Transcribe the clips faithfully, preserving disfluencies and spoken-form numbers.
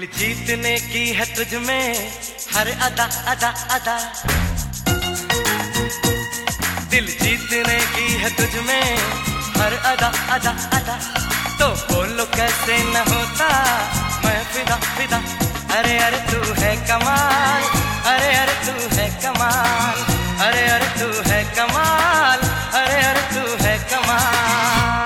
जीतने की है तुझ में हर अदा अदा अदा, दिल जीतने की है तुझ में हर अदा अदा अदा। तो बोलो कैसे न होता मैं फिदा फिदा। अरे अरे तू है कमाल, अरे अरे तू है कमाल, अरे अरे तू है कमाल, अरे अरे तू है कमाल।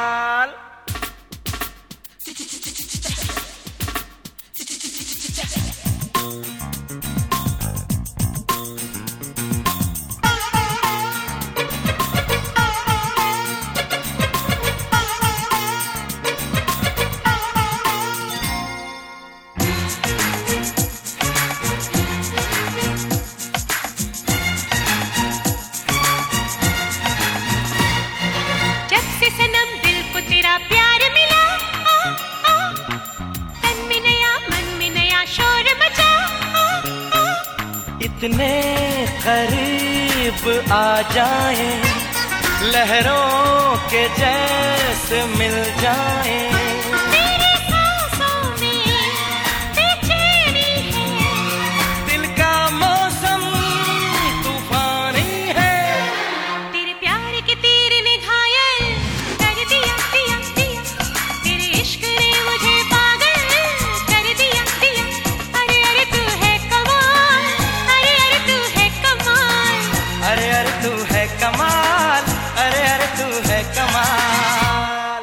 इतने करीब आ जाएं, लहरों के जैसे मिल जाएं। मेरी सांसों में बेचैनी है, दिल का मौसम तूफानी है। तेरे प्यार के तीर ने घायल कर दिया दिया दिया, तेरे इश्क ने मुझे पागल कर दिया दिया। अरे अरे तू है कमाल, अरे अरे तू है कमाल, अरे अरे तू है कमाल, अरे अरे तू है कमाल।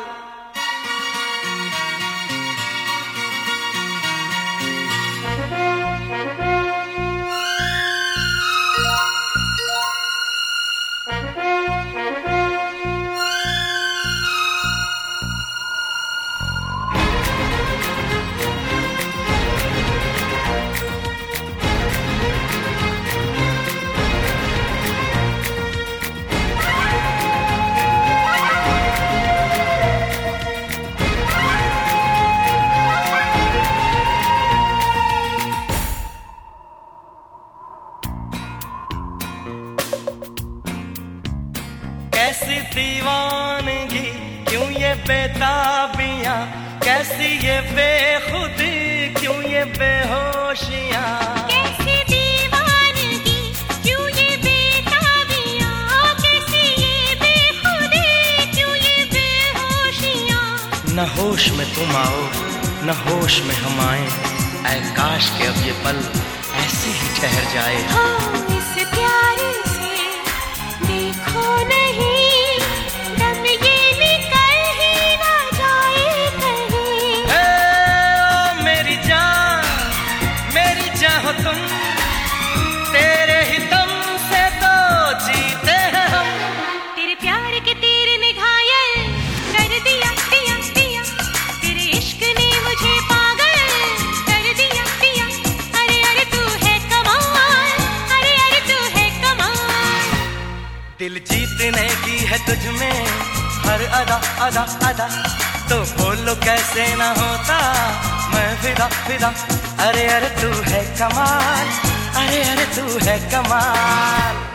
कैसी दीवानगी, क्यों ये बेताबियां, कैसी ये बेखुदी, क्यों ये बेहोशियां। कैसी दीवानगी, क्यों ये बेताबियां, कैसी ये बेखुदी, क्यों ये बेहोशियां। न होश में तुम आओ, न होश में हम आए, ऐ काश के अब ये पल ऐसे ही ठहर जाए। हाँ, इस प्यार से देखो नहीं, दम ये निकल ही ना जाए कहीं। ए, ओ मेरी जान, मेरी जान हो तुम, तेरे ही दम से तो जीते हैं हम। तेरे प्यार के तीर ने घायल कर दिया दिया दिया, तेरे इश्क ने मुझे पागल कर दिया दिया। अरे अरे तू है कमाल, अरे अरे तू है कमाल। दिल जीतने की है तुझ में हर अदा अदा अदा। तो बोलो कैसे ना होता मैं फिदा फिदा। अरे अरे तू है कमाल, अरे अरे तू है कमाल।